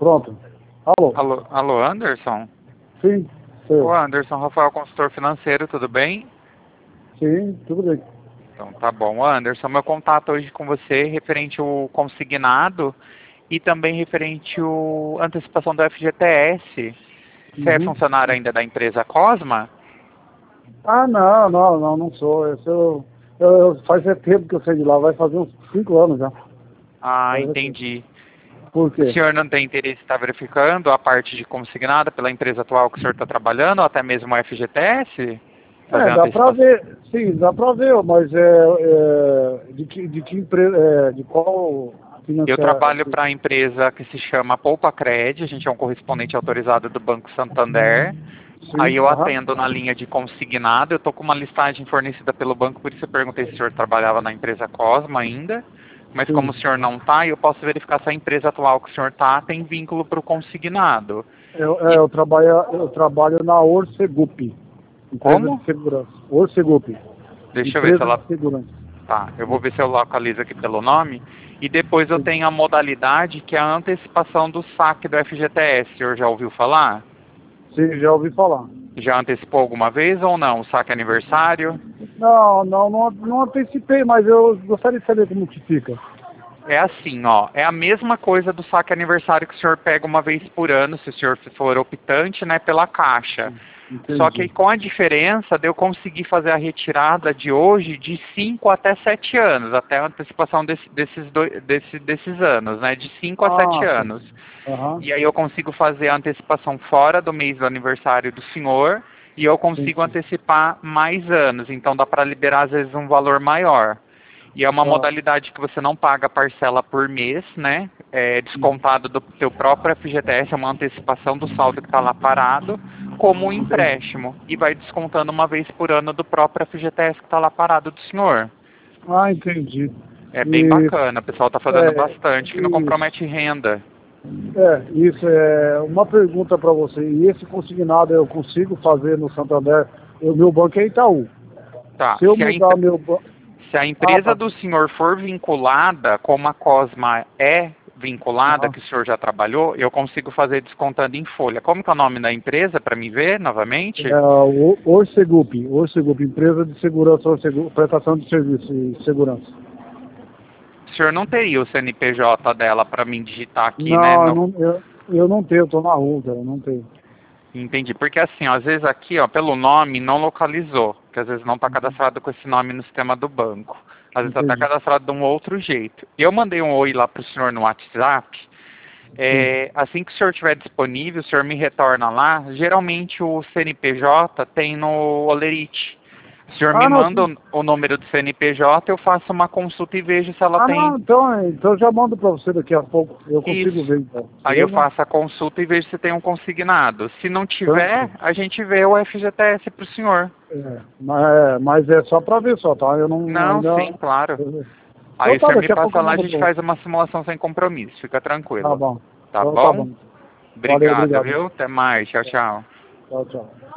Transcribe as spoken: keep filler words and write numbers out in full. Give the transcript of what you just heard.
Pronto. Alô? Alô, alô, Anderson? Sim, sou Ô, eu. Anderson, Rafael, consultor financeiro, tudo bem? Sim, tudo bem. Então, tá bom. Anderson, meu contato hoje com você referente ao consignado e também referente à antecipação do F G T S. Você é Uhum. funcionário ainda da empresa Cosma? Ah, não, não, não, não sou. Eu sou eu, eu- faz é tempo que eu saí de lá, vai fazer uns cinco anos já. Ah, Faz é tempo. entendi. Por O quê? senhor não tem interesse em estar verificando a parte de consignada pela empresa atual que o senhor está trabalhando, ou até mesmo o F G T S? Fazer É, uma dá pra antecipação? ver, sim, dá pra ver, mas é, é de que, de que empresa, é, de qual Eu financeira? trabalho para a empresa que se chama Poupa Cred, a gente é um correspondente autorizado do Banco Santander. Aí Sim, eu aham. atendo na linha de consignado, eu estou com uma listagem fornecida pelo banco, por isso eu perguntei se o senhor trabalhava na empresa Cosma ainda. Mas como Sim. o senhor não está, eu posso verificar se a empresa atual que o senhor está tem vínculo para o consignado. Eu, é, E eu trabalho, eu trabalho na Orcegup, empresa como? de segurança. Orcegup, Deixa eu ver se empresa ela... de segurança. Tá, eu vou ver se eu localizo aqui pelo nome. E depois eu Sim, tenho a modalidade que é a antecipação do saque do F G T S. O senhor já ouviu falar? sim, já ouvi falar. Já antecipou alguma vez ou não? O saque aniversário? Não, não, não, não antecipei, mas eu gostaria de saber como que fica. É assim, ó, é a mesma coisa do saque aniversário que o senhor pega uma vez por ano, se o senhor for optante, né, pela Caixa. Só que Entendi. com a diferença de eu conseguir fazer a retirada de hoje de cinco até sete anos, até a antecipação desse, desses, dois, desse, desses anos, né, de cinco a sete Ah, sim. anos. Aham, E aí eu consigo fazer a antecipação fora do mês do aniversário do senhor e eu sim, consigo sim. antecipar mais anos, então dá para liberar às vezes um valor maior. E é uma Ah, modalidade que você não paga parcela por mês, né? É descontado do teu próprio F G T S, é uma antecipação do saldo que está lá parado, como um entendi. empréstimo. E vai descontando uma vez por ano do próprio F G T S que está lá parado do senhor. Ah, entendi. É bem E, bacana, o pessoal está fazendo é, bastante, que não isso. compromete renda. É, isso é uma pergunta para você. E esse consignado eu consigo fazer no Santander? O meu banco é Itaú. Tá, Se eu se a, mudar empre- meu banco. se a Ah, empresa tá. do senhor for vinculada, como a Cosma é vinculada, Ah, que o senhor já trabalhou, eu consigo fazer descontando em folha. Como que é o nome da empresa, para me ver novamente? é o Orcegup, Orcegup, empresa de segurança, Orcegup, prestação de serviço e segurança. O senhor não teria o C N P J dela para mim digitar aqui, né? Não, eu No... não, eu, eu não tenho, eu tô na rua, cara, eu não tenho. Entendi. Porque assim, ó, às vezes aqui, ó, pelo nome não localizou, porque às vezes não está cadastrado com esse nome no sistema do banco. Às vezes está Entendi. cadastrado de um outro jeito. Eu mandei um oi lá para o senhor no WhatsApp. Sim. É, assim que o senhor estiver disponível, o senhor me retorna lá. Geralmente o C N P J tem no Olerite. O senhor me Ah, não, manda sim. o, o número do C N P J, eu faço uma consulta e vejo se ela Ah, tem não, então, então eu já mando para você daqui a pouco. Eu consigo isso. ver, então. Aí eu Beleza? faço a consulta e vejo se tem um consignado. Se não tiver, Tranquilo. a gente vê o F G T S para o senhor. É, mas, é, mas é só para ver só, tá? Eu não Não, ainda. sim, claro. Aí Então o tá, senhor me daqui a pouco passa eu lá, a mando gente para você. faz uma simulação sem compromisso. Fica Tá tranquilo. bom. Tá Então tá bom? bom. Valeu, Obrigado, obrigado. viu? Até mais. Tchau, tchau. Tchau, tchau.